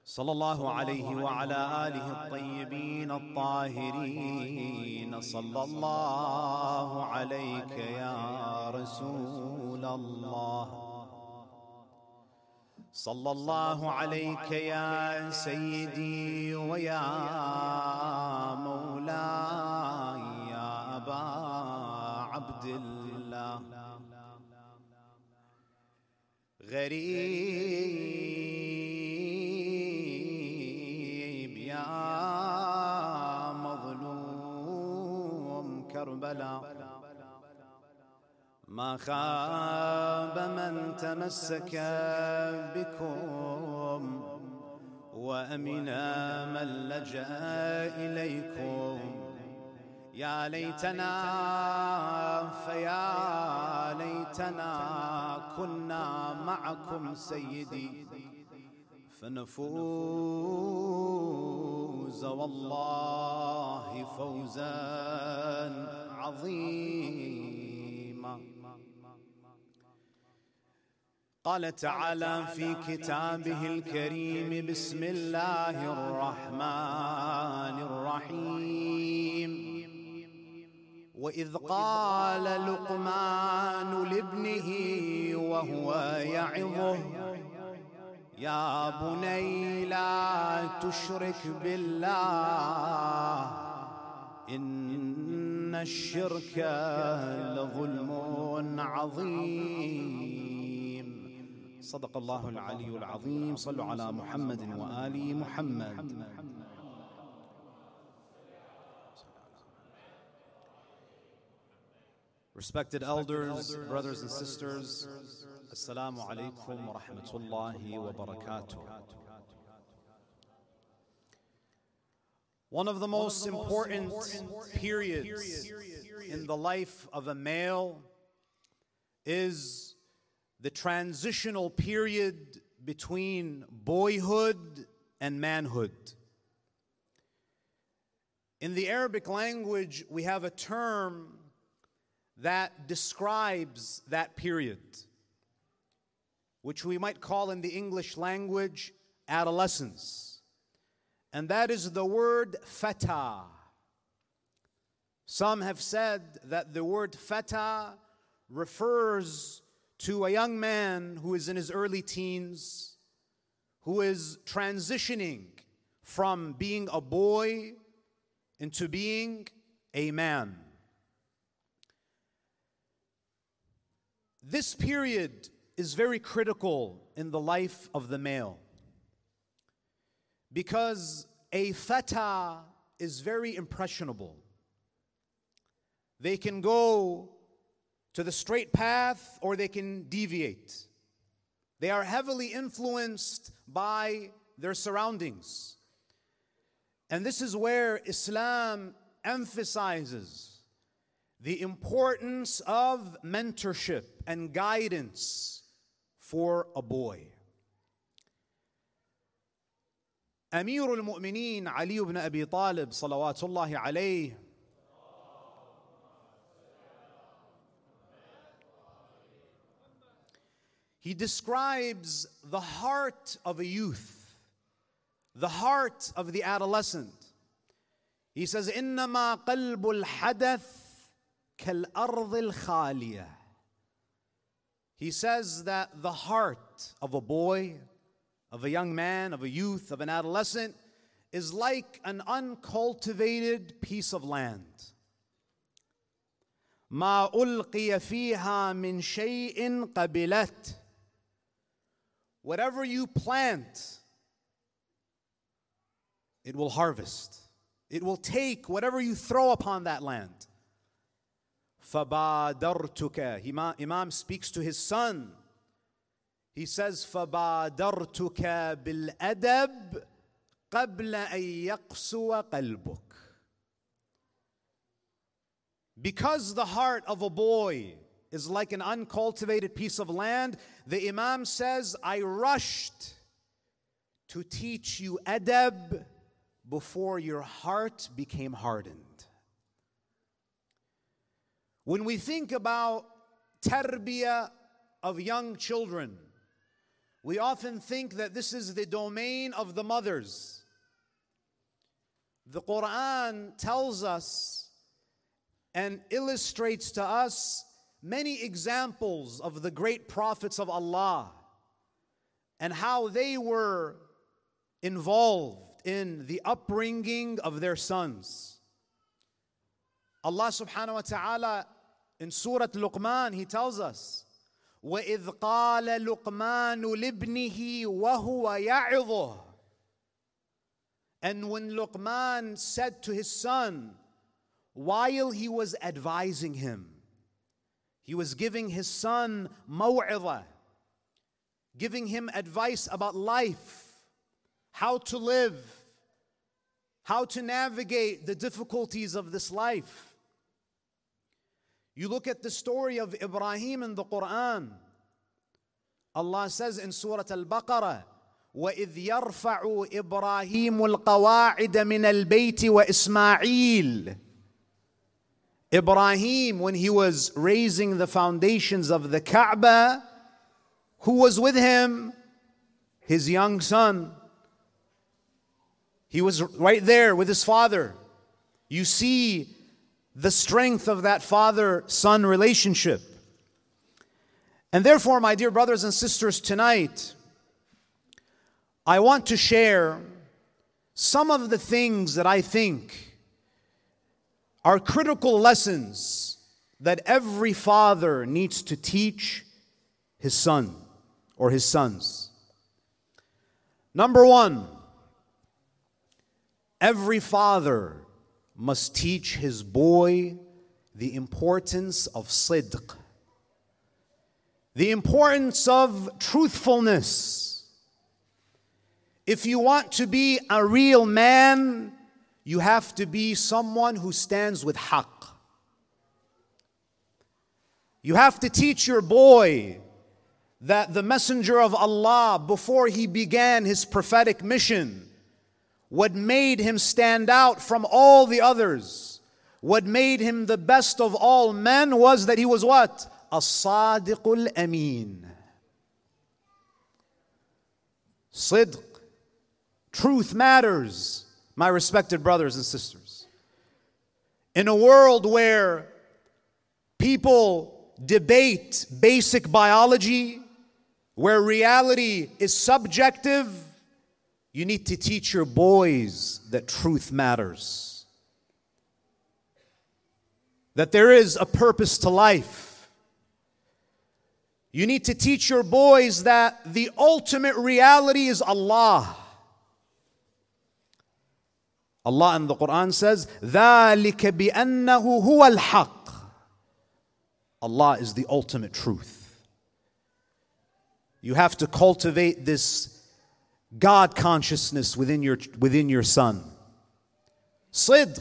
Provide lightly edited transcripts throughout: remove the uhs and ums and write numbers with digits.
صلى الله عليه وعلى آله الطيبين الطاهرين. صلى الله عليك يا رسول الله، صلى الله عليك يا سيدي ويا مولاي يا أبا عبد الله. غريب يا مظلوم كربلاء، ما خاب من تمسك بكم وأمن من لجأ إليكم. يا ليتنا فيا ليتنا كنا معكم سيدي فنفوز والله فوزا عظيما. قال تعالى في كتابه الكريم: بسم الله الرحمن الرحيم. وإذ قال لقمان لابنه وهو يعظه: يا بني لا تشرك بالله إن الشرك لظلم عظيم. صدق الله العلي العظيم. صلوا على محمد وآل محمد. Respected elders, brothers and sisters, Assalamu alaikum wa rahmatullahi wa barakatuh. One of the most important periods in the life of a male is the transitional period between boyhood and manhood. In the Arabic language, we have a term that describes that period, which we might call in the English language adolescence. And that is the word fata. Some have said that the word fata refers to a young man who is in his early teens, who is transitioning from being a boy into being a man. This period is very critical in the life of the male because a fata is very impressionable. They can go to the straight path or they can deviate. They are heavily influenced by their surroundings. And this is where Islam emphasizes the importance of mentorship and guidance for a boy. Amir al-Mu'mineen Ali ibn Abi Talib salawatullahi alayhi, he describes the heart of a youth, the heart of the adolescent. He says, إِنَّمَا قَلْبُ الْحَدَثِ كَالْأَرْضِ الْخَالِيَةِ. He says that the heart of a boy, of a young man, of a youth, of an adolescent, is like an uncultivated piece of land. مَا أُلْقِيَ فِيهَا مِنْ شَيْءٍ قَبِلَتْ. Whatever you plant, it will harvest. It will take whatever you throw upon that land. فَبَادَرْتُكَ. Imam speaks to his son. He says, فَبَادَرْتُكَ بِالْأَدَبِ قَبْلَ أَن يَقْسُوَ قَلْبُكَ. Because the heart of a boy is like an uncultivated piece of land, the Imam says, I rushed to teach you adab before your heart became hardened. When we think about tarbiyah of young children, we often think that this is the domain of the mothers. The Quran tells us and illustrates to us many examples of the great prophets of Allah and how they were involved in the upbringing of their sons. Allah subhanahu wa ta'ala in Surah Luqman, He tells us, وَإِذْ قَالَ لُقْمَانُ لِابْنِهِ وَهُوَ يَعِظُهُ. And when Luqman said to his son, while he was advising him, he was giving his son maw'idha, giving him advice about life, how to live, how to navigate the difficulties of this life. You look at the story of Ibrahim in the Quran. Allah says in Surah Al-Baqarah, وَإِذْ يَرْفَعُ إِبْرَاهِيمُ الْقَوَاعِدَ مِنَ الْبَيْتِ وَإِسْمَاعِيلُ. Ibrahim, when he was raising the foundations of the Kaaba, who was with him? His young son. He was right there with his father. You see the strength of that father-son relationship. And therefore, my dear brothers and sisters, tonight, I want to share some of the things that I think are critical lessons that every father needs to teach his son or his sons. Number one, every father must teach his boy the importance of sidq, the importance of truthfulness. If you want to be a real man, you have to be someone who stands with haqq. You have to teach your boy that the Messenger of Allah, before he began his prophetic mission, what made him stand out from all the others, what made him the best of all men, was that he was what? As-Sadiqul Ameen. Sidq. Truth matters, my respected brothers and sisters. In a world where people debate basic biology, where reality is subjective, you need to teach your boys that truth matters, that there is a purpose to life. You need to teach your boys that the ultimate reality is Allah. Allah in the Quran says, ذَلِكَ بِأَنَّهُ هُوَ الْحَقِّ. Allah is the ultimate truth. You have to cultivate this God consciousness within your son. Sidq.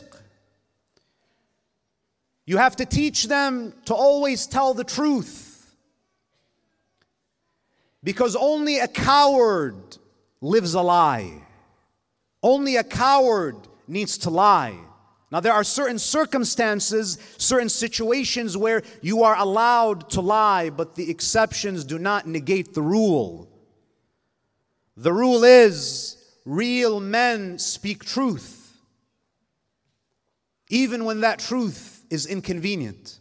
You have to teach them to always tell the truth, because only a coward lives a lie. Only a coward needs to lie. Now, there are certain circumstances, certain situations where you are allowed to lie, but the exceptions do not negate the rule. The rule is, real men speak truth, even when that truth is inconvenient.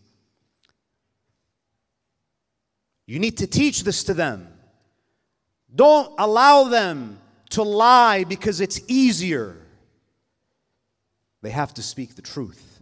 You need to teach this to them. Don't allow them to lie because it's easier. They have to speak the truth.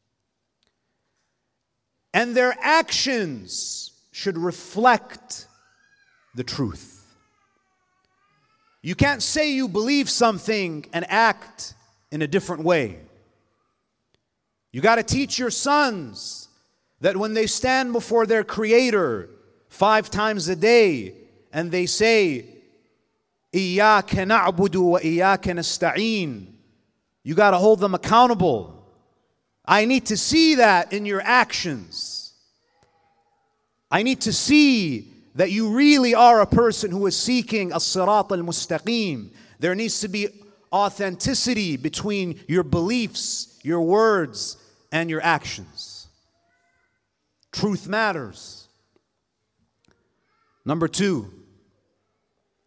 And their actions should reflect the truth. You can't say you believe something and act in a different way. You got to teach your sons that when they stand before their Creator 5 times a day and they say, إِيَّاكَ نَعْبُدُ وَإِيَّاكَ نَسْتَعِينُ, you got to hold them accountable. I need to see that in your actions. I need to see that you really are a person who is seeking as-sirat al-mustaqim. There needs to be authenticity between your beliefs, your words, and your actions. Truth matters. Number 2,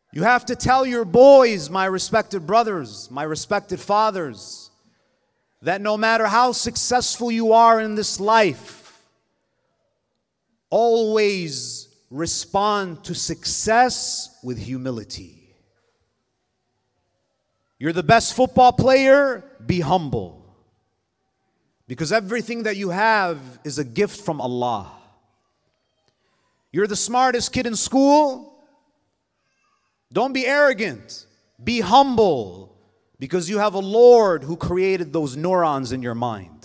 You have to tell your boys, my respected brothers, my respected fathers, that no matter how successful you are in this life, always respond to success with humility. You're the best football player, be humble. Because everything that you have is a gift from Allah. You're the smartest kid in school, don't be arrogant, be humble, because you have a Lord who created those neurons in your mind.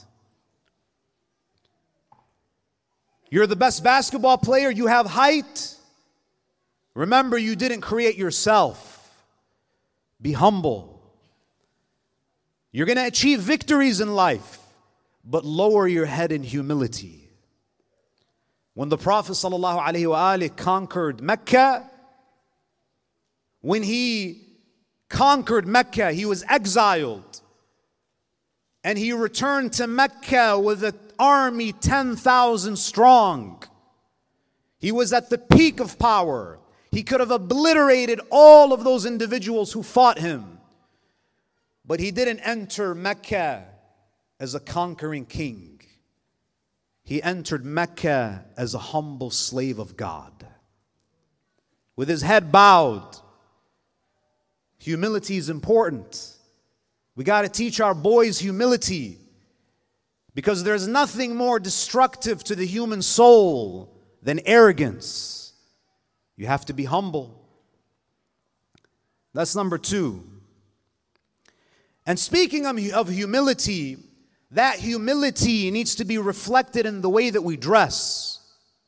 You're the best basketball player, you have height. Remember, you didn't create yourself. Be humble. You're going to achieve victories in life, but lower your head in humility. When the Prophet ﷺ conquered Mecca, when he conquered Mecca, he was exiled. And he returned to Mecca with an army 10,000 strong. He was at the peak of power. He could have obliterated all of those individuals who fought him. But he didn't enter Mecca as a conquering king. He entered Mecca as a humble slave of God, with his head bowed. Humility is important. We got to teach our boys humility, because there's nothing more destructive to the human soul than arrogance. You have to be humble. That's number 2. And speaking of humility, that humility needs to be reflected in the way that we dress.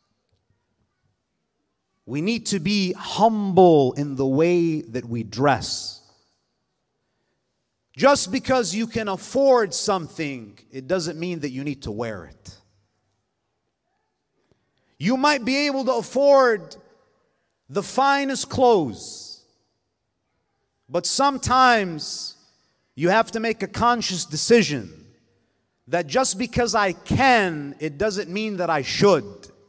We need to be humble in the way that we dress. Just because you can afford something, it doesn't mean that you need to wear it. You might be able to afford the finest clothes, but sometimes you have to make a conscious decision that just because I can, it doesn't mean that I should.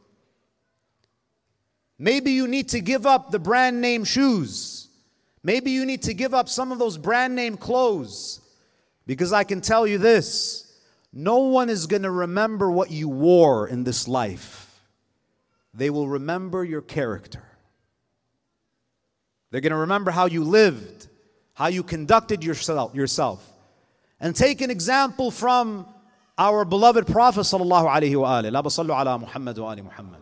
Maybe you need to give up the brand name shoes. Maybe you need to give up some of those brand name clothes. Because I can tell you this, no one is going to remember what you wore in this life. They will remember your character. They're going to remember how you lived, how you conducted yourself. And take an example from our beloved Prophet sallallahu alaihi wasallam. La basallu ala Muhammad wa ali Muhammad.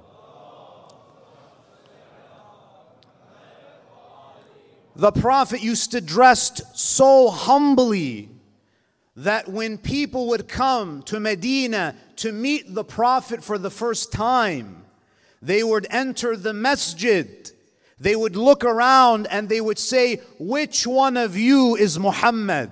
The Prophet used to dress so humbly that when people would come to Medina to meet the Prophet for the first time, they would enter the masjid. They would look around and they would say, "Which one of you is Muhammad?"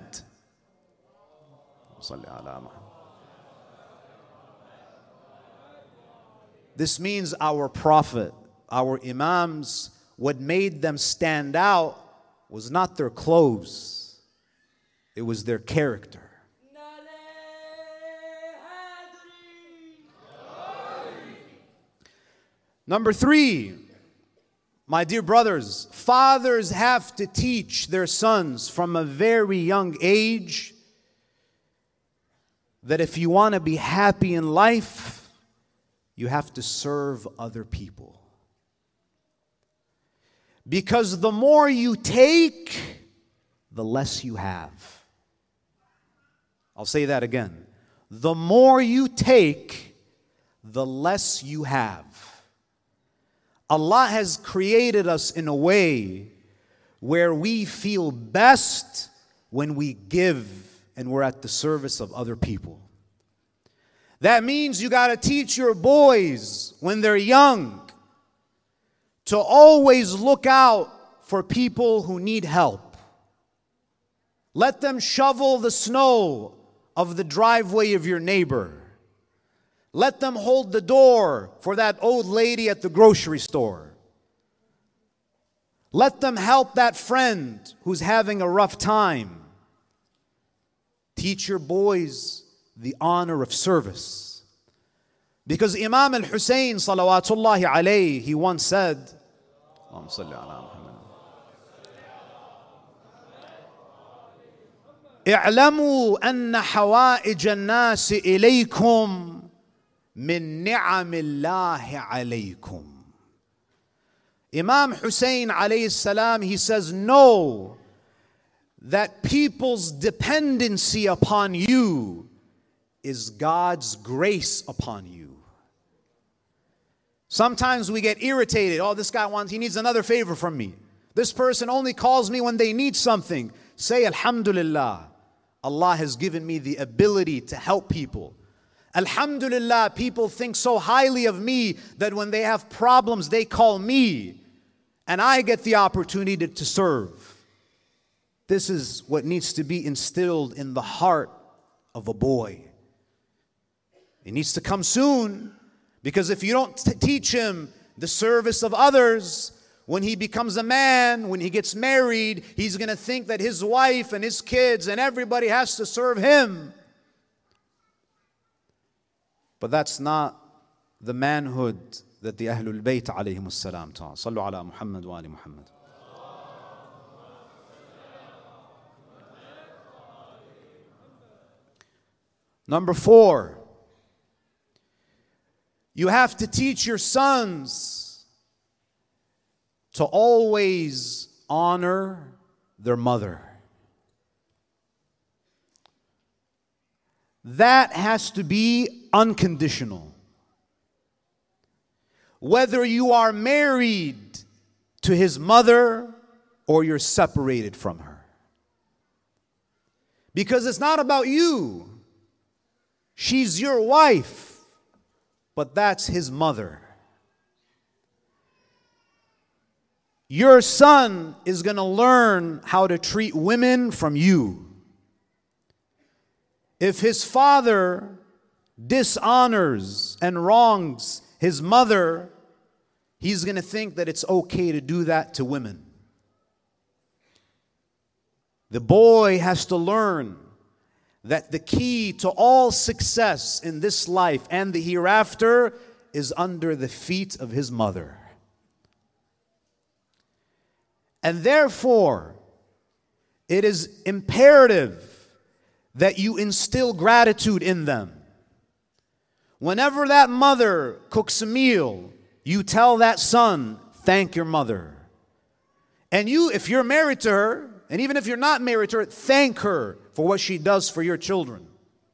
This means our Prophet, our Imams, what made them stand out was not their clothes, it was their character. Number 3, my dear brothers, fathers have to teach their sons from a very young age that if you want to be happy in life, you have to serve other people. Because the more you take, the less you have. I'll say that again. The more you take, the less you have. Allah has created us in a way where we feel best when we give and we're at the service of other people. That means you got to teach your boys when they're young to always look out for people who need help. Let them shovel the snow of the driveway of your neighbor. Let them hold the door for that old lady at the grocery store. Let them help that friend who's having a rough time. Teach your boys the honor of service. Because Imam al-Hussein salawatullahi alayhi, he once said, اعلموا أن حوائج الناس إليكم من نعم الله عليكم. Imam Hussein alayhi salam, he says, know that people's dependency upon you is God's grace upon you. Sometimes we get irritated. Oh, this guy he needs another favor from me. This person only calls me when they need something. Say, Alhamdulillah, Allah has given me the ability to help people. Alhamdulillah, people think so highly of me that when they have problems, they call me. And I get the opportunity to serve. This is what needs to be instilled in the heart of a boy. It needs to come soon, because if you don't teach him the service of others, when he becomes a man, when he gets married, he's going to think that his wife and his kids and everybody has to serve him. But that's not the manhood that the Ahlul Bayt alayhimus salam taught. Sallu ala Muhammad wa ali Muhammad. Number 4, you have to teach your sons to always honor their mother. That has to be unconditional. Whether you are married to his mother or you're separated from her. Because it's not about you. She's your wife, but that's his mother. Your son is going to learn how to treat women from you. If his father dishonors and wrongs his mother, he's going to think that it's okay to do that to women. The boy has to learn that the key to all success in this life and the hereafter is under the feet of his mother. And therefore, it is imperative that you instill gratitude in them. Whenever that mother cooks a meal, you tell that son, thank your mother. And you, if you're married to her, and even if you're not married to her, thank her for what she does for your children.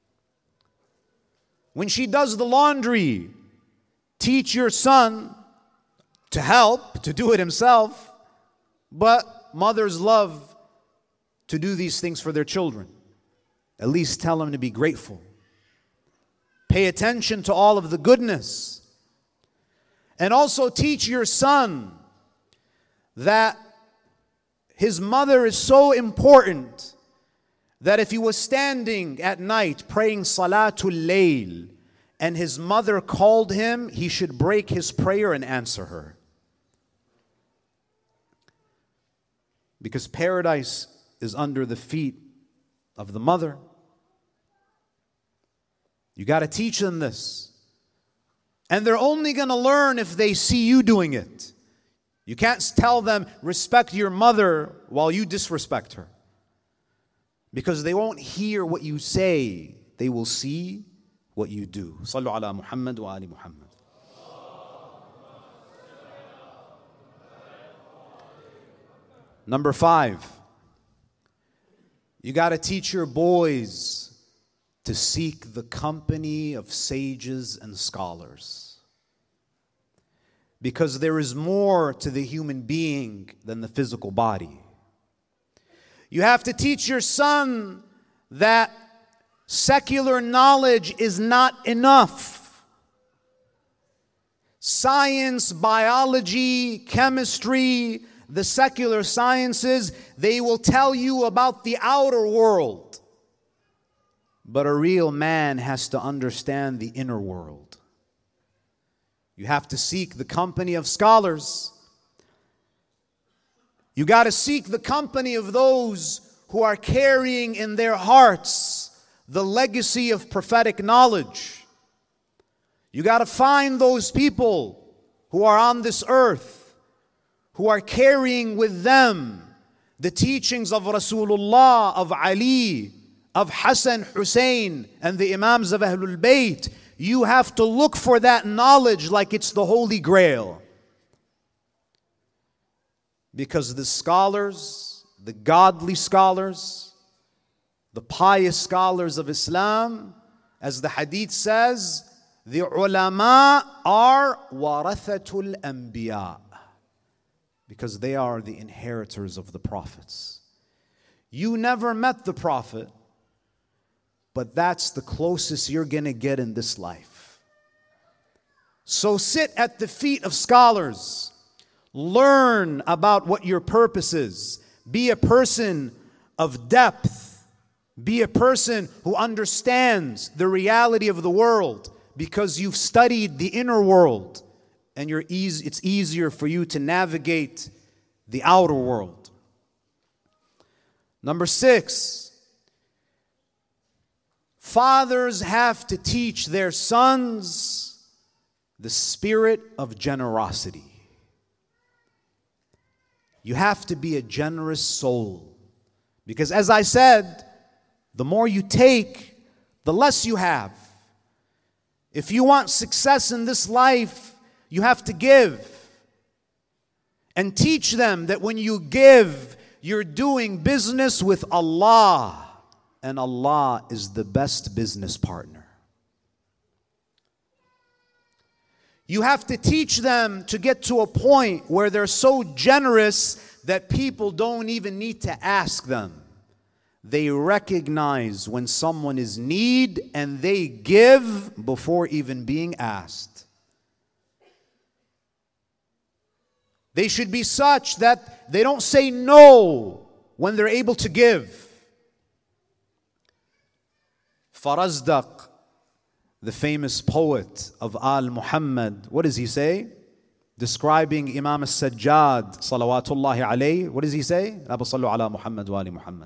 When she does the laundry, teach your son to help, to do it himself. But mothers love to do these things for their children. At least tell them to be grateful. Pay attention to all of the goodness. And also teach your son that his mother is so important that if he was standing at night praying Salatul Layl and his mother called him, he should break his prayer and answer her. Because paradise is under the feet of the mother. You got to teach them this. And they're only going to learn if they see you doing it. You can't tell them, respect your mother while you disrespect her. Because they won't hear what you say. They will see what you do. Sallu ala Muhammad wa ali Muhammad. Number 5, you got to teach your boys to seek the company of sages and scholars. Because there is more to the human being than the physical body. You have to teach your son that secular knowledge is not enough. Science, biology, chemistry, the secular sciences, they will tell you about the outer world. But a real man has to understand the inner world. You have to seek the company of scholars. You got to seek the company of those who are carrying in their hearts the legacy of prophetic knowledge. You got to find those people who are on this earth, who are carrying with them the teachings of Rasulullah, of Ali, of Hassan, Hussein, and the Imams of Ahlul Bayt, you have to look for that knowledge like it's the Holy Grail. Because the scholars, the godly scholars, the pious scholars of Islam, as the hadith says, the ulama are warathatul anbiya, because they are the inheritors of the prophets. You never met the prophet, but that's the closest you're going to get in this life. So sit at the feet of scholars. Learn about what your purpose is. Be a person of depth. Be a person who understands the reality of the world, because you've studied the inner world and it's easier for you to navigate the outer world. Number 6, fathers have to teach their sons the spirit of generosity. You have to be a generous soul, because as I said, the more you take, the less you have. If you want success in this life, you have to give. And teach them that when you give, you're doing business with Allah. And Allah is the best business partner. You have to teach them to get to a point where they're so generous that people don't even need to ask them. They recognize when someone is in need and they give before even being asked. They should be such that they don't say no when they're able to give. Farazdaq, the famous poet of Al Muhammad, what does he say? Describing Imam al-Sajjad, salawatullahi alayhi, what does he say? Abu sallu ala Muhammad wa ali Muhammad.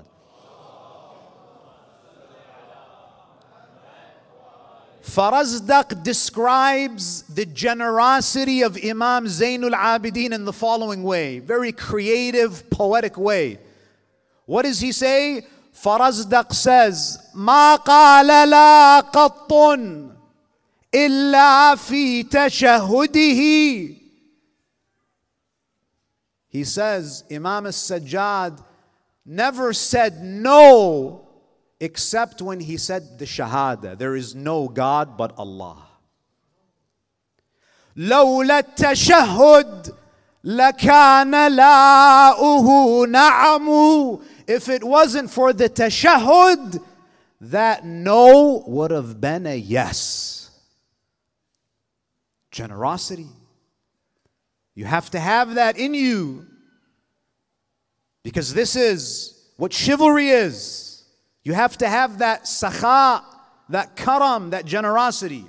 Farazdaq describes the generosity of Imam Zainul Abidin in the following way, very creative, poetic way. What does he say? Farazdaq says, "Ma qala la qattun illa fi tashahudihi." He says, Imam al-Sajjad never said no except when he said the Shahada. There is no God but Allah. لولا التشهد لكان لاؤه نعم. If it wasn't for the tashahhud, that no would have been a yes. Generosity. You have to have that in you, because this is what chivalry is. You have to have that sakha, that karam, that generosity.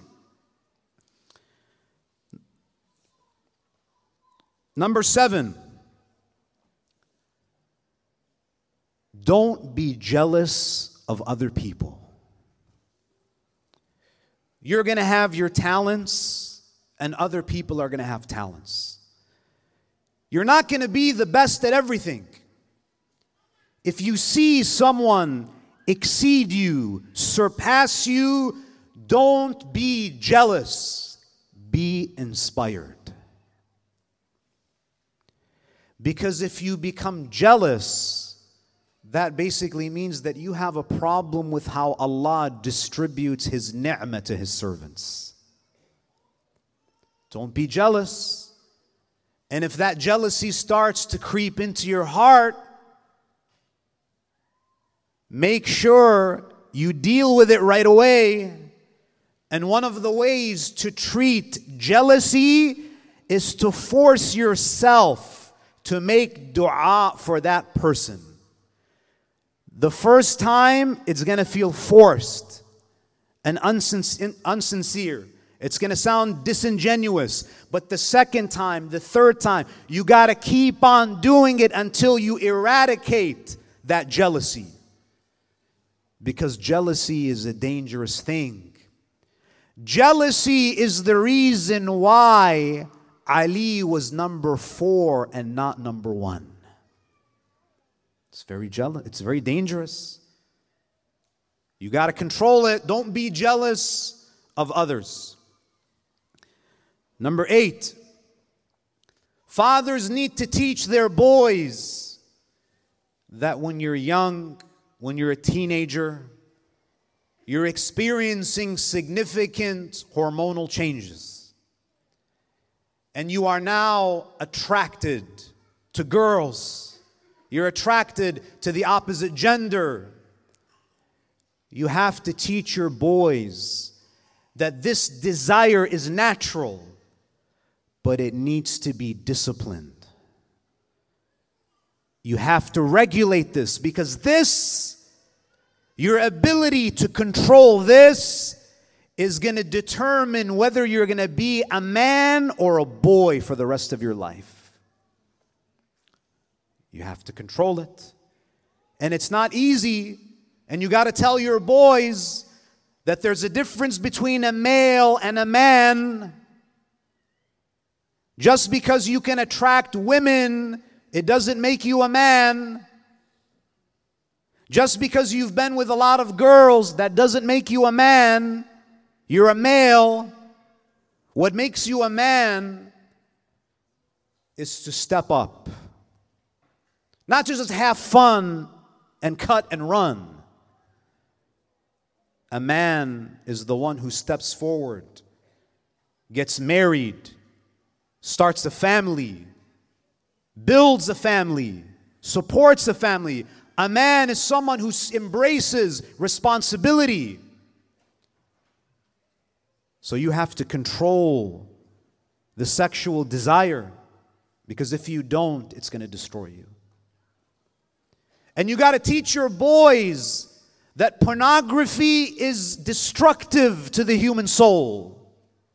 Number 7. Don't be jealous of other people. You're going to have your talents, and other people are going to have talents. You're not going to be the best at everything. If you see someone exceed you, surpass you, don't be jealous. Be inspired. Because if you become jealous, that basically means that you have a problem with how Allah distributes His ni'mah to His servants. Don't be jealous. And if that jealousy starts to creep into your heart, make sure you deal with it right away. And one of the ways to treat jealousy is to force yourself to make dua for that person. The first time, it's going to feel forced and unsincere. It's going to sound disingenuous. But the second time, the third time, you got to keep on doing it until you eradicate that jealousy. Because jealousy is a dangerous thing. Jealousy is the reason why Ali was number 4 and not number 1. It's very dangerous. You got to control it. Don't be jealous of others. Number 8, fathers need to teach their boys that when you're young, when you're a teenager, you're experiencing significant hormonal changes. And you are now attracted to girls. You're attracted to the opposite gender. You have to teach your boys that this desire is natural, but it needs to be disciplined. You have to regulate this, because your ability to control this is going to determine whether you're going to be a man or a boy for the rest of your life. You have to control it. And it's not easy. And you got to tell your boys that there's a difference between a male and a man. Just because you can attract women, it doesn't make you a man. Just because you've been with a lot of girls, that doesn't make you a man. You're a male. What makes you a man is to step up. Not just have fun and cut and run. A man is the one who steps forward, gets married, starts a family, builds a family, supports a family. A man is someone who embraces responsibility. So you have to control the sexual desire, because if you don't, it's going to destroy you. And you got to teach your boys that pornography is destructive to the human soul.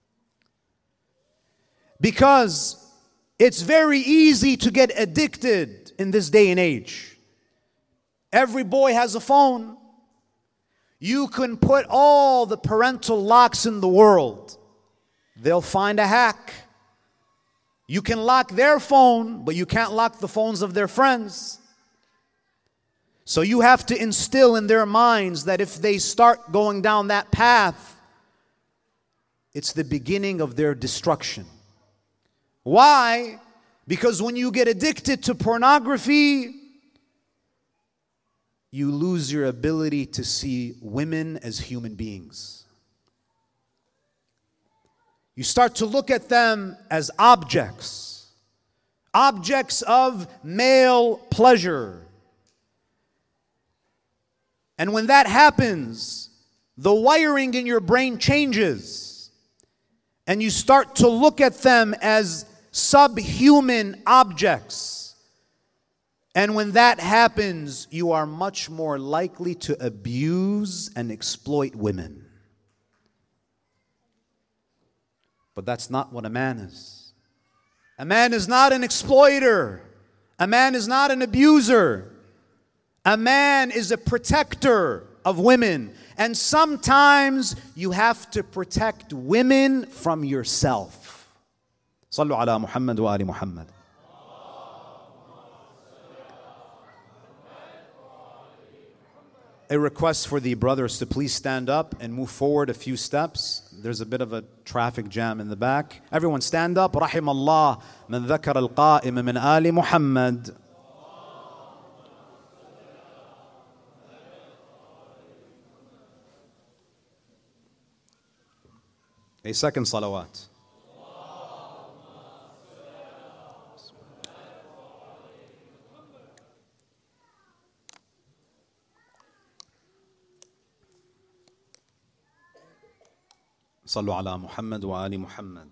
Because it's very easy to get addicted in this day and age. Every boy has a phone. You can put all the parental locks in the world. They'll find a hack. You can lock their phone, but you can't lock the phones of their friends. So you have to instill in their minds that if they start going down that path, it's the beginning of their destruction. Why? Because when you get addicted to pornography, you lose your ability to see women as human beings. You start to look at them as objects of male pleasure. And when that happens, the wiring in your brain changes, and you start to look at them as subhuman objects. And when that happens, you are much more likely to abuse and exploit women. But that's not what a man is. A man is not an exploiter. A man is not an abuser. A man is a protector of women. And sometimes you have to protect women from yourself. Sallu ala Muhammad wa ali Muhammad. A request for the brothers to please stand up and move forward a few steps. There's a bit of a traffic jam in the back. Everyone stand up. رحم الله من ذكر القائم من آل محمد. A second salawat. صلوا على محمد وآل محمد.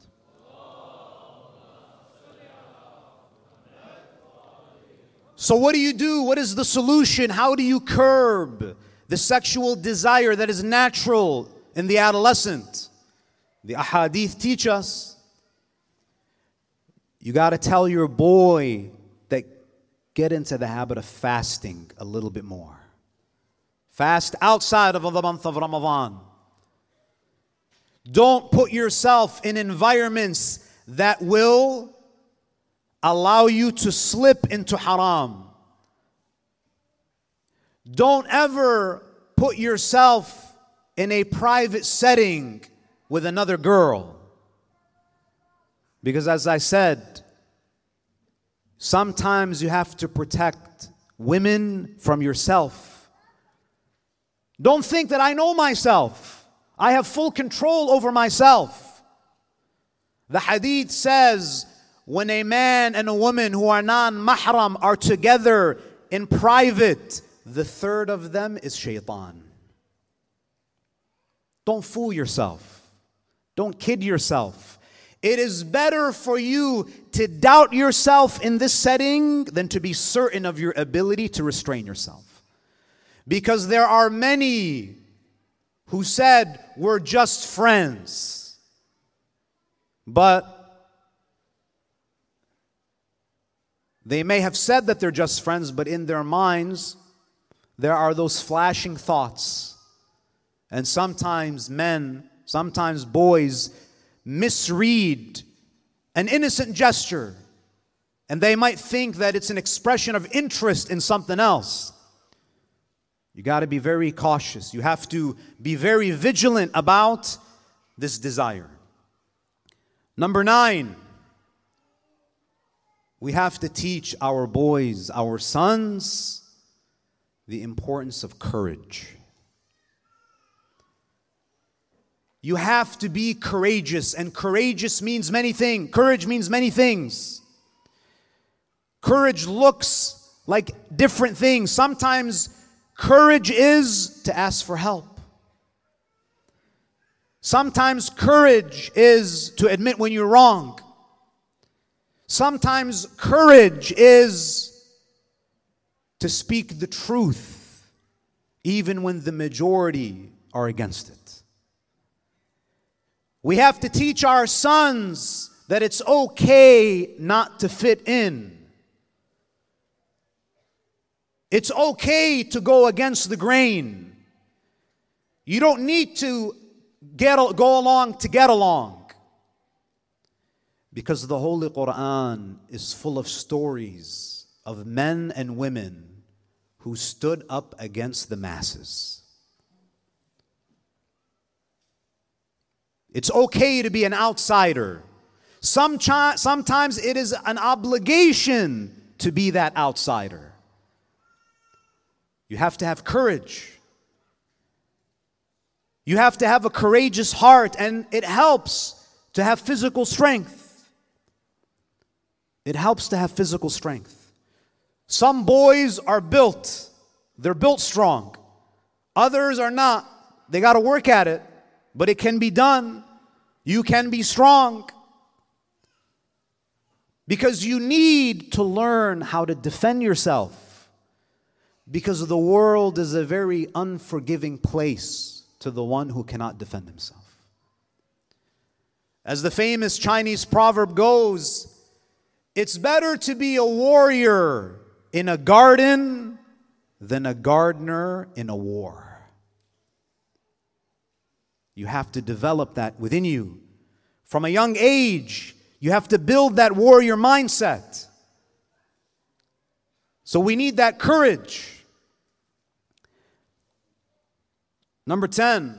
So what do you do? What is the solution? How do you curb the sexual desire that is natural in the adolescent? The ahadith teach us, you got to tell your boy that get into the habit of fasting a little bit more. Fast outside of the month of Ramadan. Don't put yourself in environments that will allow you to slip into haram. Don't ever put yourself in a private setting with another girl. Because as I said, sometimes you have to protect women from yourself. Don't think that I know myself. I have full control over myself. The hadith says, when a man and a woman who are non-mahram are together in private, the third of them is shaitan. Don't fool yourself. Don't kid yourself. It is better for you to doubt yourself in this setting than to be certain of your ability to restrain yourself. Because there are many who said, we're just friends. But they may have said that they're just friends, but in their minds, there are those flashing thoughts. And sometimes men, sometimes boys, misread an innocent gesture, and they might think that it's an expression of interest in something else. You got to be very cautious. You have to be very vigilant about this desire. Number 9, we have to teach our boys, our sons, the importance of courage. You have to be courageous, and courageous means many things. Courage means many things. Courage looks like different things. Sometimes courage is to ask for help. Sometimes courage is to admit when you're wrong. Sometimes courage is to speak the truth, even when the majority are against it. We have to teach our sons that it's okay not to fit in. It's okay to go against the grain. You don't need to go along to get along. Because the Holy Quran is full of stories of men and women who stood up against the masses. It's okay to be an outsider. Sometimes it is an obligation to be that outsider. You have to have courage. You have to have a courageous heart, and it helps to have physical strength. It helps to have physical strength. Some boys are built. They're built strong. Others are not. They got to work at it. But it can be done. You can be strong. Because you need to learn how to defend yourself. Because the world is a very unforgiving place to the one who cannot defend himself. As the famous Chinese proverb goes, it's better to be a warrior in a garden than a gardener in a war. You have to develop that within you. From a young age, you have to build that warrior mindset. So we need that courage. Number 10,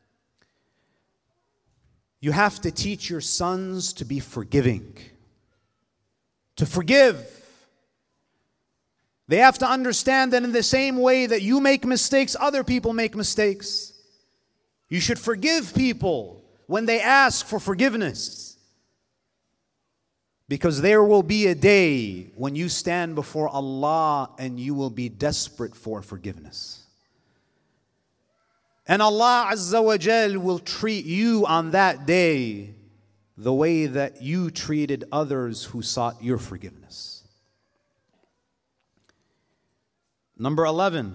you have to teach your sons to be forgiving. To forgive. They have to understand that in the same way that you make mistakes, other people make mistakes. You should forgive people when they ask for forgiveness. Because there will be a day when you stand before Allah and you will be desperate for forgiveness. And Allah Azza wa Jal will treat you on that day the way that you treated others who sought your forgiveness. Number 11.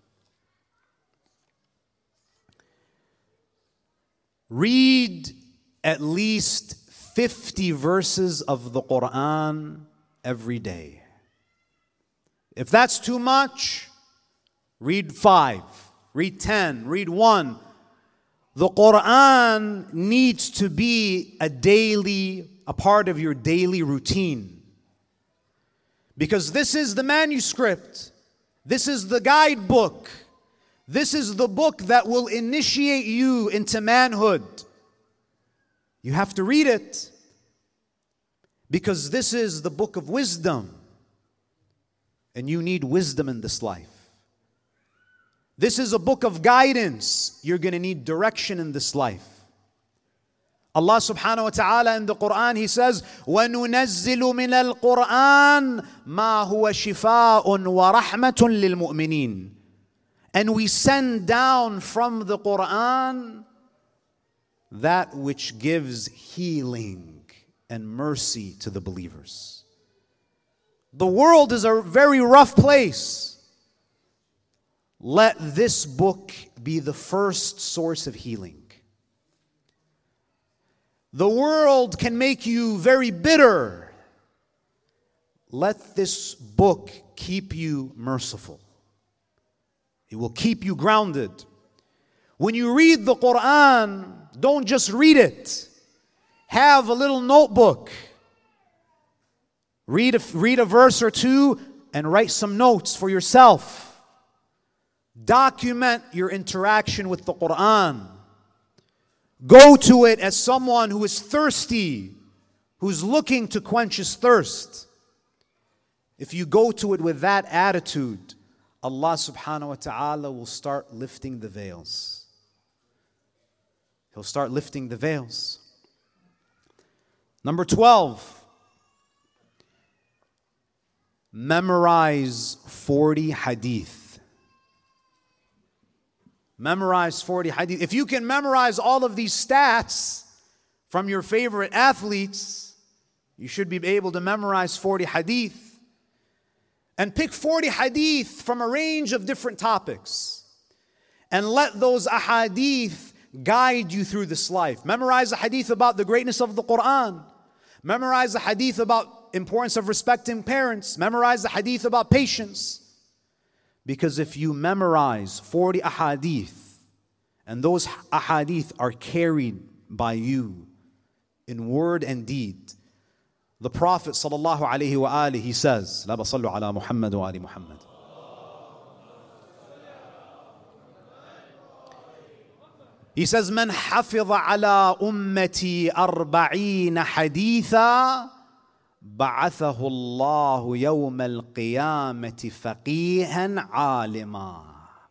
Read at least 50 verses of the Quran every day. If that's too much, read 5, read 10, read 1. The Quran needs to be a part of your daily routine. Because this is the manuscript. This is the guidebook. This is the book that will initiate you into manhood. You have to read it, because this is the book of wisdom, and you need wisdom in this life. This is a book of guidance. You're going to need direction in this life. Allah subhanahu wa ta'ala in the Quran, He says, وَنُنَزِّلُ مِنَ الْقُرْآنِ مَا هُوَ شِفَاءٌ وَرَحْمَةٌ لِلْمُؤْمِنِينَ. And we send down from the Quran that which gives healing and mercy to the believers. The world is a very rough place. Let this book be the first source of healing. The world can make you very bitter. Let this book keep you merciful. It will keep you grounded. When you read the Quran, don't just read it. Have a little notebook. Read a verse or two and write some notes for yourself. Document your interaction with the Quran. Go to it as someone who is thirsty, who's looking to quench his thirst. If you go to it with that attitude, Allah subhanahu wa ta'ala will start lifting the veils. He'll start lifting the veils. Number 12, memorize 40 hadith. Memorize 40 hadith. If you can memorize all of these stats from your favorite athletes, you should be able to memorize 40 hadith. And pick 40 hadith from a range of different topics. And let those ahadith guide you through this life. Memorize a hadith about the greatness of the Quran. Memorize a hadith about importance of respecting parents. Memorize a hadith about patience. Because if you memorize 40 ahadith, and those ahadith are carried by you in word and deed, the Prophet sallallahu alaihi wasallam, he says, La basallu ala Muhammad wa ali Muhammad. He says, Man hafidha ala ummati 40 haditha, بعثه الله يوم القيامة فقيها عالما.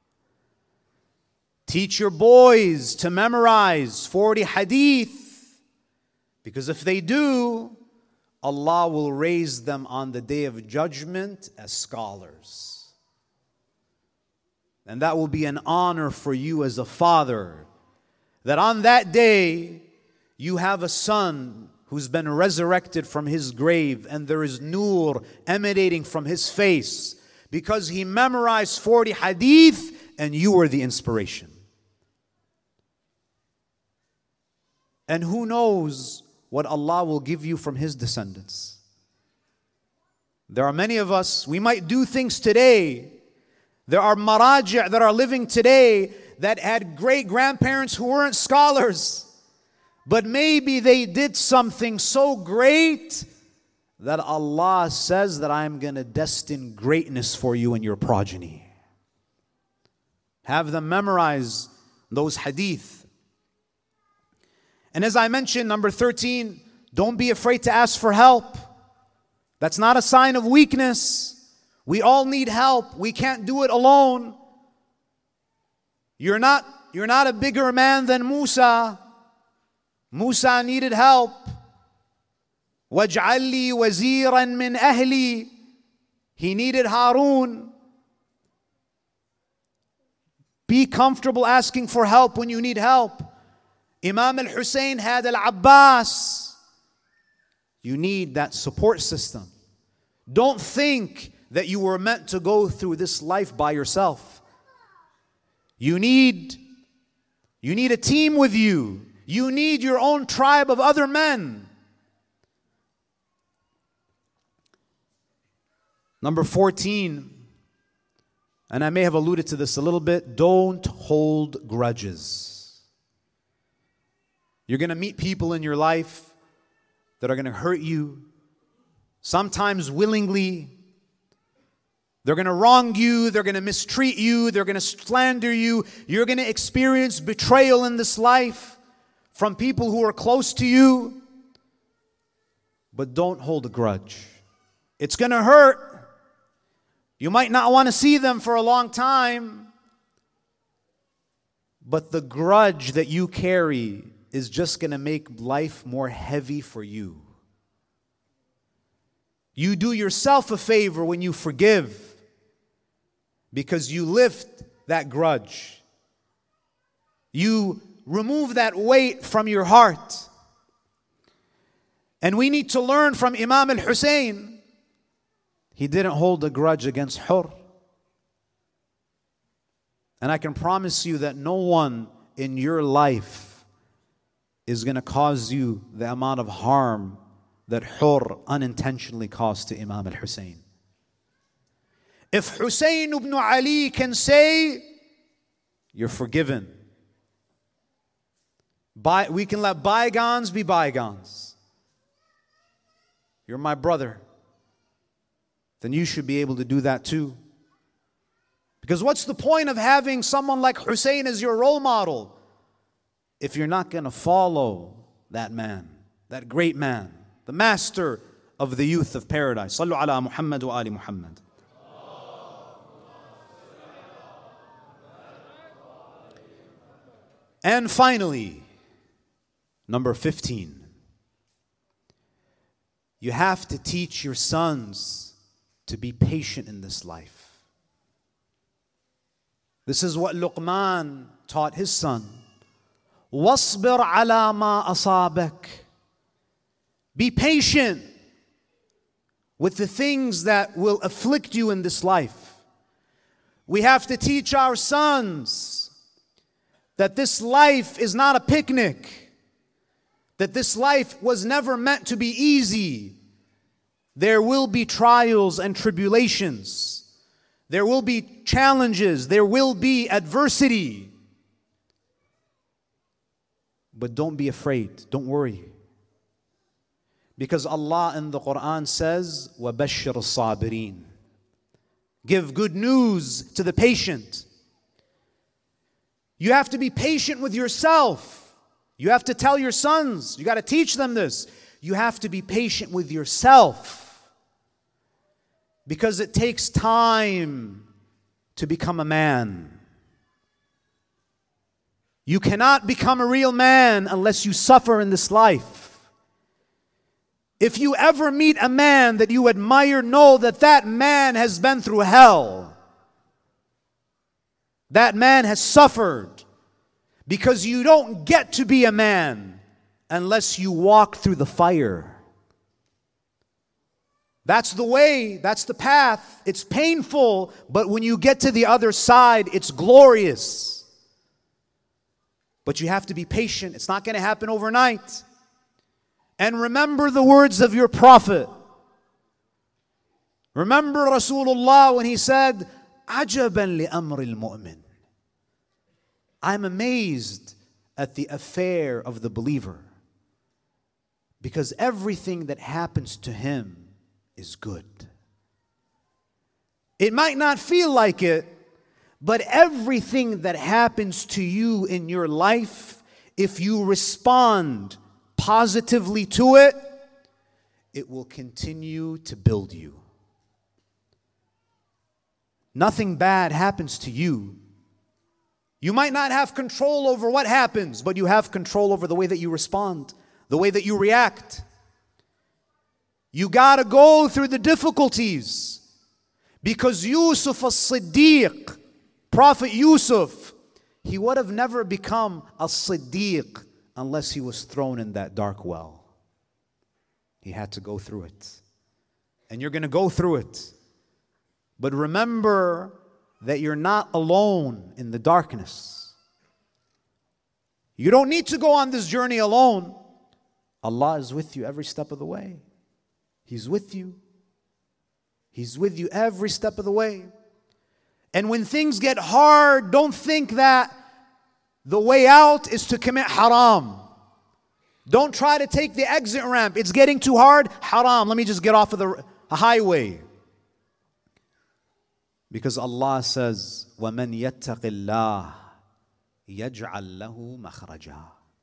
Teach your boys to memorize 40 hadith, because if they do, Allah will raise them on the day of judgment as scholars. And that will be an honor for you as a father, that on that day you have a son who's been resurrected from his grave, and there is nur emanating from his face because he memorized 40 hadith and you were the inspiration. And who knows what Allah will give you from his descendants. There are many of us, we might do things today. There are maraji' that are living today that had great-grandparents who weren't scholars. But maybe they did something so great that Allah says that I'm going to destine greatness for you and your progeny. Have them memorize those hadith. And as I mentioned, number 13, don't be afraid to ask for help. That's not a sign of weakness. We all need help. We can't do it alone. You're not a bigger man than Musa. Musa needed help. وَاجْعَلْ لِي وَزِيرًا مِّنْ أَهْلِي. He needed Harun. Be comfortable asking for help when you need help. Imam al-Hussein had al-Abbas. You need that support system. Don't think that you were meant to go through this life by yourself. You need a team with you. You need your own tribe of other men. Number 14, and I may have alluded to this a little bit, don't hold grudges. You're going to meet people in your life that are going to hurt you, sometimes willingly, They're going to wrong you, they're going to mistreat you, they're going to slander you. You're going to experience betrayal in this life from people who are close to you. But don't hold a grudge. It's going to hurt. You might not want to see them for a long time. But the grudge that you carry is just going to make life more heavy for you. You do yourself a favor when you forgive, because you lift that grudge. You remove that weight from your heart. And we need to learn from Imam al-Hussein. He didn't hold a grudge against Hur. And I can promise you that no one in your life is going to cause you the amount of harm that Hur unintentionally caused to Imam al-Hussein. If Hussein ibn Ali can say, you're forgiven. We can let bygones be bygones. You're my brother. Then you should be able to do that too. Because what's the point of having someone like Hussein as your role model if you're not going to follow that man, that great man, the master of the youth of paradise? Sallu ala Muhammad wa ali Muhammad. And finally, number 15. You have to teach your sons to be patient in this life. This is what Luqman taught his son. وَاصْبِرْ عَلَى مَا أَصَابَكَ. Be patient with the things that will afflict you in this life. We have to teach our sons that this life is not a picnic, that this life was never meant to be easy. There will be trials and tribulations. There will be challenges. There will be adversity. But don't be afraid. Don't worry. Because Allah in the Quran says, وَبَشِّرِ الصَّابِرِينَ. Give good news to the patient. You have to be patient with yourself. You have to tell your sons. You got to teach them this. You have to be patient with yourself. Because it takes time to become a man. You cannot become a real man unless you suffer in this life. If you ever meet a man that you admire, know that that man has been through hell. That man has suffered, because you don't get to be a man unless you walk through the fire. That's the way, that's the path. It's painful, but when you get to the other side, it's glorious. But you have to be patient. It's not going to happen overnight. And remember the words of your prophet. Remember Rasulullah when he said, عَجَبًا لِأَمْرِ الْمُؤْمِنِ. I'm amazed at the affair of the believer, because everything that happens to him is good. It might not feel like it, but everything that happens to you in your life, if you respond positively to it, it will continue to build you. Nothing bad happens to you. You might not have control over what happens, but you have control over the way that you respond, the way that you react. You got to go through the difficulties, because Yusuf as-Siddiq, Prophet Yusuf, he would have never become a Siddiq unless he was thrown in that dark well. He had to go through it. And you're going to go through it. But remember that you're not alone in the darkness. You don't need to go on this journey alone. Allah is with you every step of the way. He's with you. He's with you every step of the way. And when things get hard, don't think that the way out is to commit haram. Don't try to take the exit ramp. It's getting too hard. Haram. Let me just get off of the highway. Because Allah says, وَمَنْ يَتَّقِ اللَّهِ يَجْعَلْ لَهُ مَخْرَجًا.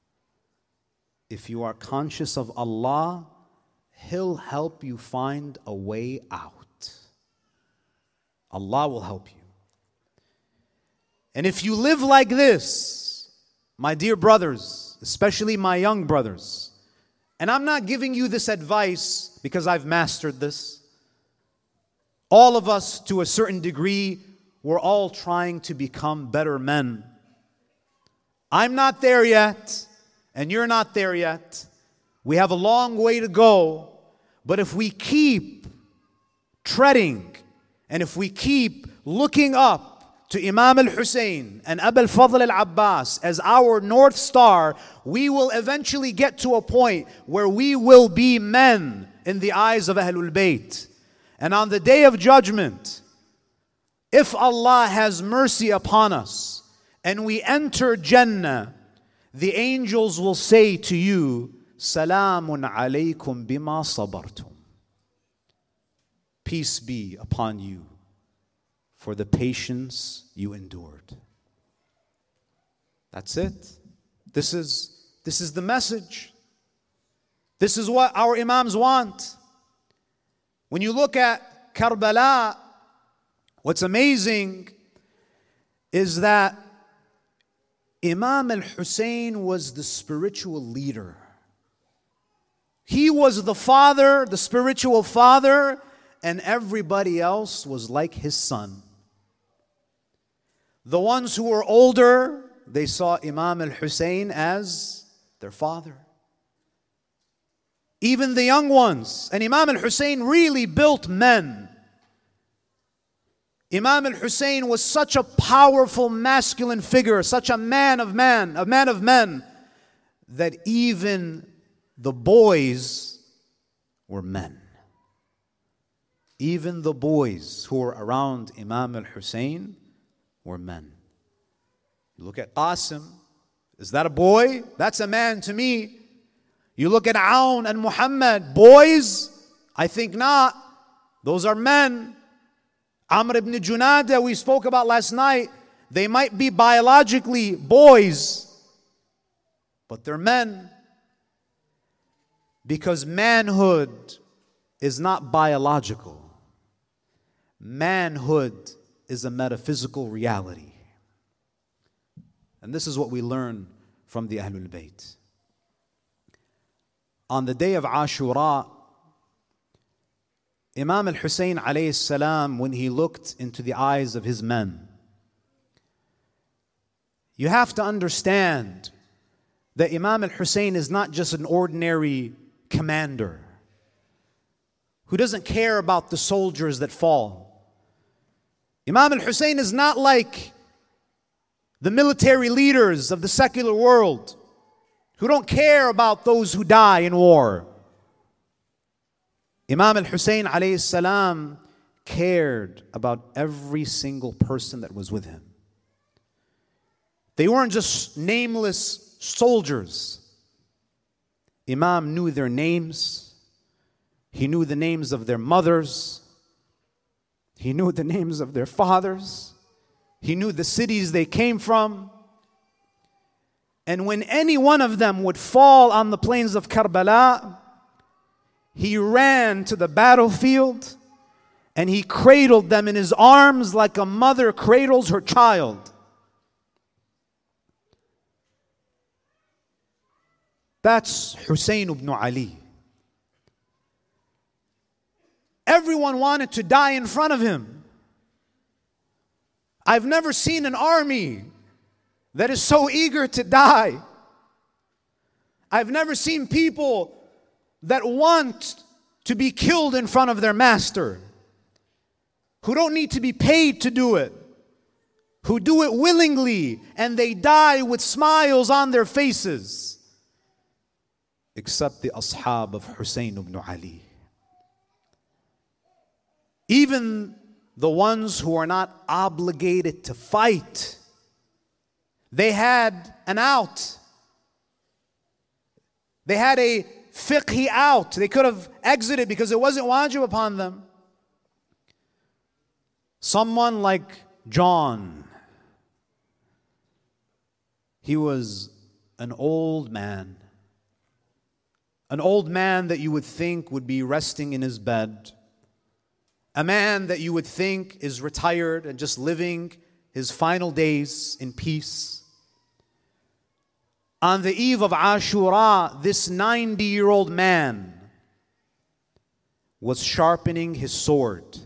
If you are conscious of Allah, He'll help you find a way out. Allah will help you. And if you live like this, my dear brothers, especially my young brothers, and I'm not giving you this advice because I've mastered this. All of us, to a certain degree, we're all trying to become better men. I'm not there yet, and you're not there yet. We have a long way to go, but if we keep treading, and if we keep looking up to Imam al-Hussein and Abu al-Fadl al-Abbas as our North Star, we will eventually get to a point where we will be men in the eyes of Ahlul Bayt. And on the Day of Judgment, if Allah has mercy upon us and we enter Jannah, the angels will say to you, Salamun alaykum bima sabartum. Peace be upon you for the patience you endured. That's it. This is the message. This is what our Imams want. When you look at Karbala, what's amazing is that Imam al-Hussein was the spiritual leader. He was the father, the spiritual father, and everybody else was like his son. The ones who were older, they saw Imam al-Hussein as their father. Even the young ones. And Imam al-Hussein really built men. Imam al-Hussein was such a powerful masculine figure, such a man of men, that even the boys were men. Even the boys who were around Imam al-Hussein were men. You look at Qasim, is that a boy? That's a man to me. You look at Aoun and Muhammad, boys? I think not. Those are men. Amr ibn Junada, we spoke about last night, they might be biologically boys, but they're men. Because manhood is not biological. Manhood is a metaphysical reality. And this is what we learn from the Ahlul Bayt. On the day of Ashura, Imam al-Hussein alayhi salam, when he looked into the eyes of his men, you have to understand that Imam al-Hussein is not just an ordinary commander who doesn't care about the soldiers that fall. Imam al-Hussein is not like the military leaders of the secular world who don't care about those who die in war. Imam al-Hussein alayhi salam cared about every single person that was with him. They weren't just nameless soldiers. Imam knew their names. He knew the names of their mothers. He knew the names of their fathers. He knew the cities they came from. And when any one of them would fall on the plains of Karbala, he ran to the battlefield and he cradled them in his arms like a mother cradles her child. That's Hussein ibn Ali. Everyone wanted to die in front of him. I've never seen an army that is so eager to die. I've never seen people that want to be killed in front of their master, who don't need to be paid to do it, who do it willingly, and they die with smiles on their faces, except the ashab of Hussein ibn Ali. Even the ones who are not obligated to fight, they had an out. They had a fiqhi out. They could have exited because it wasn't wajib upon them. Someone like John. He was an old man. An old man that you would think would be resting in his bed. A man that you would think is retired and just living his final days in peace. On the eve of Ashura, this 90-year-old man was sharpening his sword.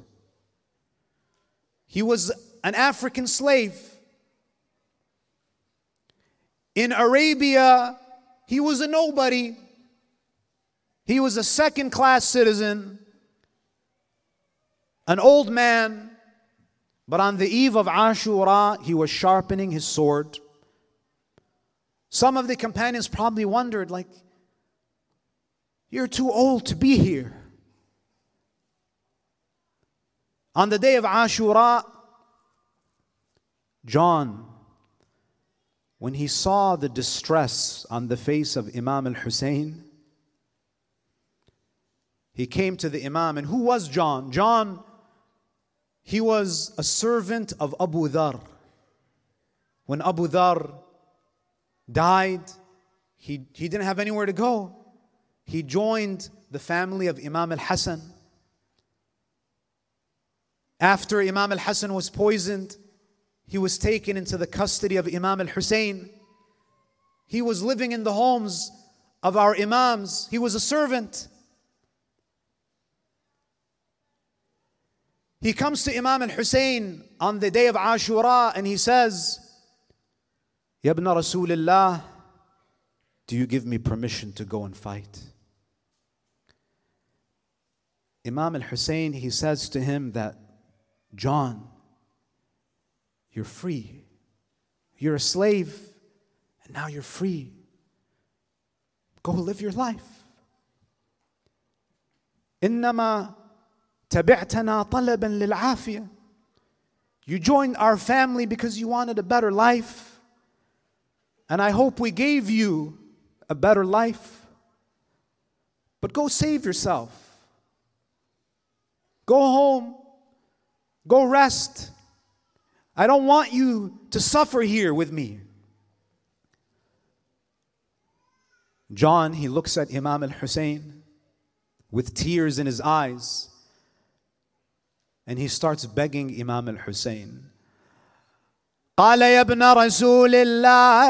He was an African slave. In Arabia, he was a nobody. He was a second-class citizen, an old man. But on the eve of Ashura, he was sharpening his sword. Some of the companions probably wondered, like, you're too old to be here. On the day of Ashura, John, when he saw the distress on the face of Imam al-Hussein, he came to the Imam. And who was John? John, he was a servant of Abu Dhar. When Abu Dhar died, he didn't have anywhere to go. He joined the family of Imam al-Hassan. After Imam al-Hassan was poisoned, he was taken into the custody of Imam al-Hussein. He was living in the homes of our Imams. He was a servant. He comes to Imam al-Hussein on the day of Ashura and he says, Ya ibn Rasulullah, do you give me permission to go and fight? Imam al-Hussein, he says to him that, John, you're free. You're a slave, and now you're free. Go live your life. إنما تبعتنا طلبا للعافية. You joined our family because you wanted a better life. And I hope we gave you a better life. But go save yourself. Go home. Go rest. I don't want you to suffer here with me. John, he looks at Imam al-Hussein with tears in his eyes. And he starts begging Imam al-Hussein. قال يا ابن رسول الله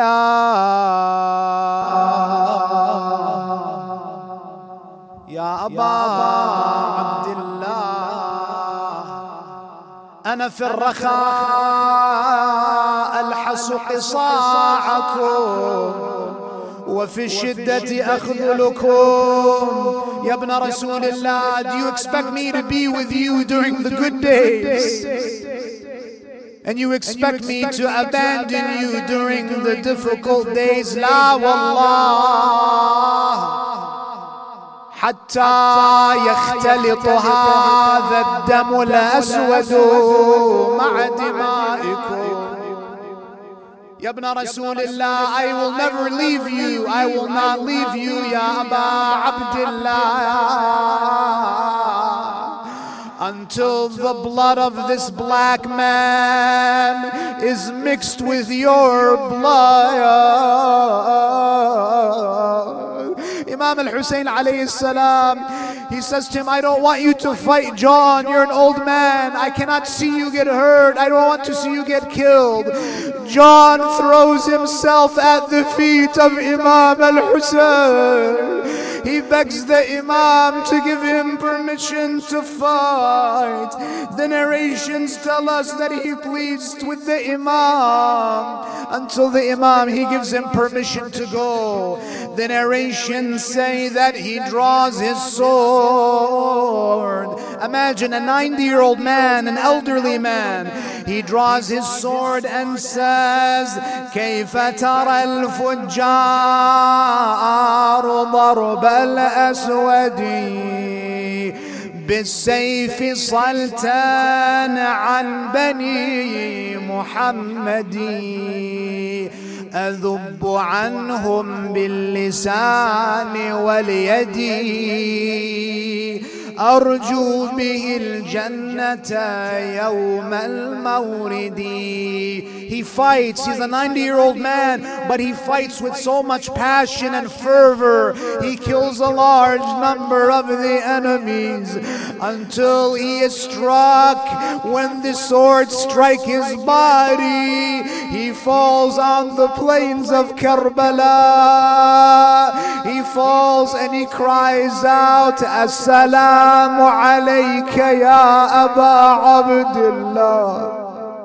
يا أبا عبد الله أنا في الرخاء ألحس قصاعكم وفي الشدة أخذلكم. يا ابن رسول الله, do you expect me to be with you during the good days? And you expect me to abandon you during the difficult days? لا والله حتى يختلط هذا الدم الأسود مع دمائكم. يا ابن رسول الله, I will never leave you. I will not leave you, يا أبا عبد الله, until the blood of this black man is mixed with your blood. Imam al-Hussein alayhi salam, he says to him, I don't want you to fight, John. You're an old man. I cannot see you get hurt. I don't want to see you get killed. John throws himself at the feet of Imam al-Hussein. He begs the Imam to give him permission to fight. The narrations tell us that he pleads with the Imam until the Imam, he gives him permission to go. The narrations say that he draws his sword. Imagine a 90-year-old man, an elderly man. He draws his sword and says, كيف ترى الفجار ضرب الأسود بالسيف صلتان عن بني محمد أذب عنهم باللسان واليد أرجو به الجنة يوم المورد. He fights. He's a 90-year-old man, but he fights with so much passion and fervor. He kills a large number of the enemies until he is struck. When the swords strike his body, he falls on the plains of Karbala. He falls and he cries out, Assalamu alayka ya Aba Abdullah.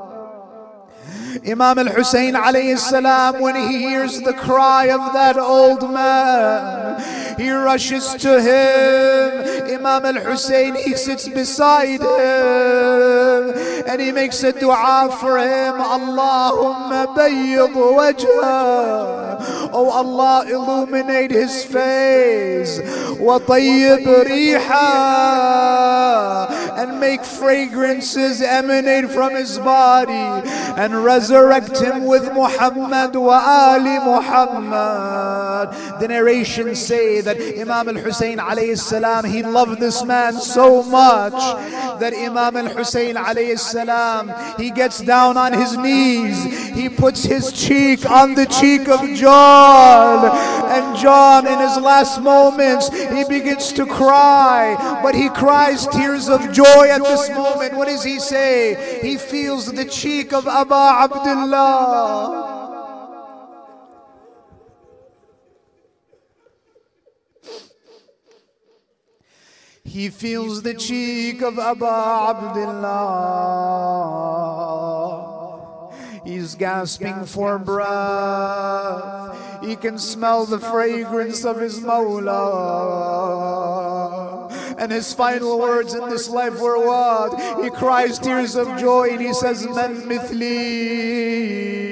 Imam al-Hussein alayhi salam, when he hears the cry of that old man, he rushes to him. Imam al-Hussein, he sits beside him and he makes a dua for him. Allahumma bayyid wajha. Oh Allah, illuminate his face. Wa tayyib riha. And make fragrances emanate from his body. And resurrect him with Muhammad wa Ali Muhammad. The narrations say that Imam al-Hussein alayhi salam, he loved this man so much that Imam al-Hussein alayhi salam, he gets down on his knees, he puts his cheek on the cheek of John, and John in his last moments, he begins to cry, but he cries tears of joy at this moment. What does he say? He feels the cheek of Aba Abdullah. He feels the cheek of Aba Abdullah. He's gasping for breath. He can smell the fragrance of his Mawla. And his final words in this life were what? He cries tears of joy and he says, Man mithli.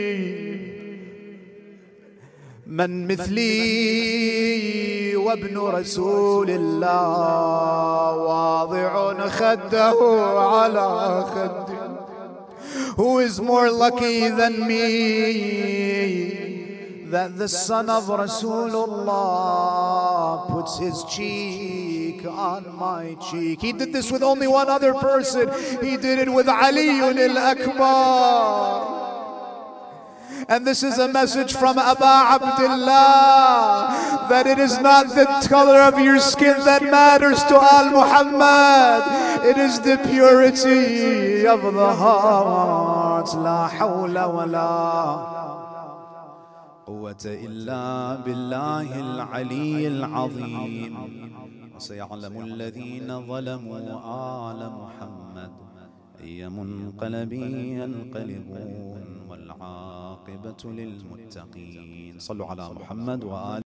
من مثلي وابن رسول الله واضع خده على خده. Who is more lucky than me that the son of Rasulullah puts his cheek on my cheek? He did this with only one other person. He did it with Ali al-Akbar. And this is a message from Aba Abdullah, that it is not the color of your skin that matters to Al Muhammad. It is the purity of the heart. La hawla wa la quwwata illa billahi al-ali al-azim. وسيعلم الذين ظلموا آل محمد أي منقلب ينقلبون والعاقبة للمتقين. صلوا على محمد وآله.